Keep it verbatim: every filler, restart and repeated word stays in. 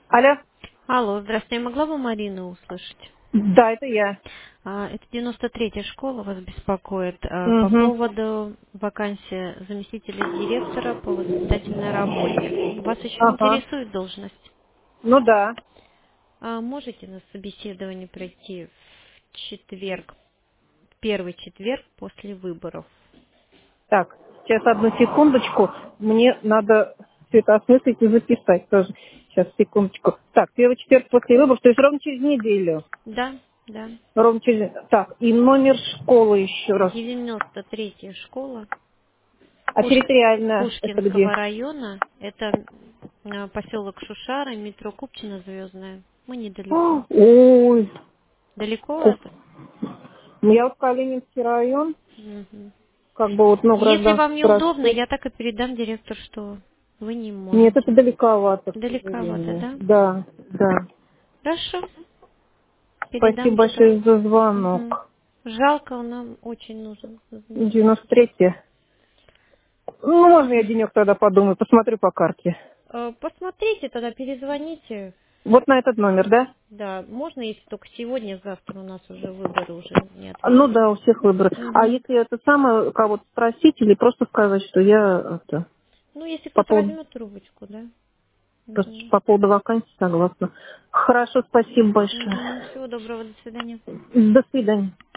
Алло? Алло, здравствуйте. Я могла бы Марину услышать? Да, это я. А, Это девяносто третья школа вас беспокоит а, по Угу. поводу вакансии заместителя директора по воспитательной работе. Вас еще Ага. интересует должность? Ну да. А можете на собеседование пройти в четверг, в первый четверг после выборов? Так, сейчас одну секундочку. Мне надо все это осмыслить и записать тоже. Сейчас, секундочку. Так, первый четверг после выборов, то есть ровно через неделю. Да, да. Ровно через... Так, и номер школы еще раз. девяносто третья школа А Пуш- территориально это где? Пушкинского района. Это а, поселок Шушара, метро Купчино Звездная. Мы недалеко. А, ой. Далеко Уф. это? Ну, я вот Калининский район, Мгм. как бы вот, ну, Если гражданский вам неудобно, проспект. я так и передам директору, что вы не Нет, это можете. далековато, к Далековато, сожалению. да? Да, да. Хорошо, Спасибо передам, что... большое за Мгм. звонок. Жалко, он нам очень нужен девяносто заместитель. третье. Ну, можно я денек тогда подумаю, посмотрю по карте. Э, Посмотрите, тогда перезвоните. Вот на этот номер, да? Да, можно, если только сегодня, завтра у нас уже выборы уже не Ну отвечать. да, у всех выборы. А Мгм. если это самое, кого-то спросить или просто сказать, что я это, Ну, если по кто-то поводу, возьмет трубочку, да? просто Мгм. по поводу вакансии согласна. Хорошо, спасибо большое. Мгм. Всего доброго, до свидания. До свидания.